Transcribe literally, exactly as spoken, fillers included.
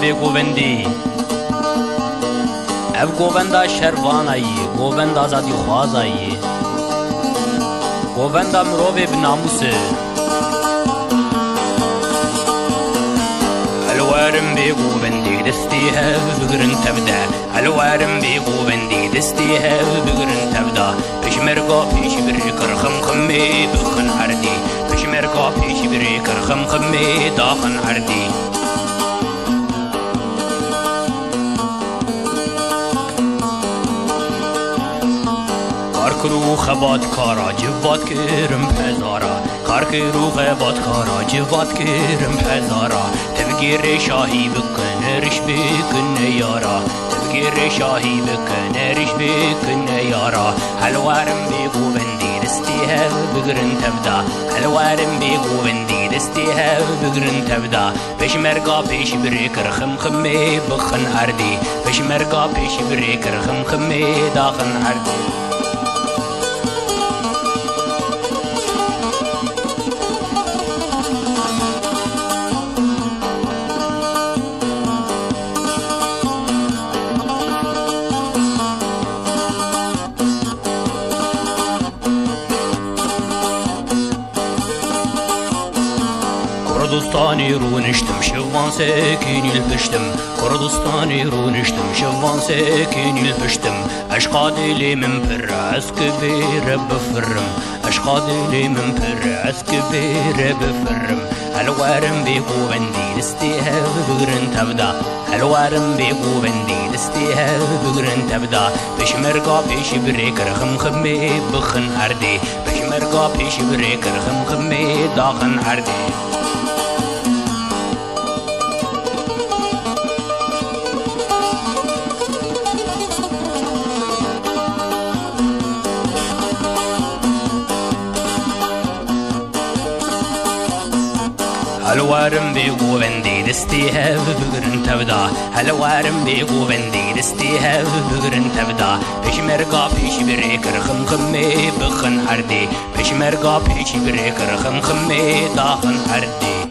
به گووندی اف گووندا شروانایی گووندا آزادی خوازایی گووندا مروب بناموسه الوارم به گووندی دستی هف بگرن تبدا الوارم به گووندی دستی هف بگرن تبدا پشمرگا پیش بری کرخم خمی بخن عردی پشمرگا پیش بری کرخم خمی داخن عردی کرو خبات کارا جواد کرم پزارا کار کرو خبات کارا جواد کرم پزارا تفگیر شاهی بکن رش بکن یارا تفگیر شاهی بکن رش بکن یارا هلوارم بگو بندی دستی هف بگرن تبدا هلوارم بگو بندی دستی هف بگرن تبدا پشمرگا پیش بری کرخم خمی بخن عردی پشمرگا پیش بری کرخم خمی داخن عردی کردستانی رو نشتم شوان سکینی الپشتم کردستانی رو نشتم شوان سکینی الپشتم عشقا دلی من پر از کبیر بفرم عشقا دلی من پر از کبیر بفرم الوارم بگو بندی دستی هف بگرن تبدا الوارم بگو بندی دستی هف بگرن تبدا پشمرگا پیش بری کرخم خمی بخن عردی پشمرگا پیش بری کرخم خمی داخن عردی هلوارم بگو بندی دستی هف بگرن تبدا هلوارم بگو بندی دستی هف بگرن تبدا پشمرگا پیش بری کرخم خمی بخن عردی پشمرگا پیش بری کرخم خمی داخن عردی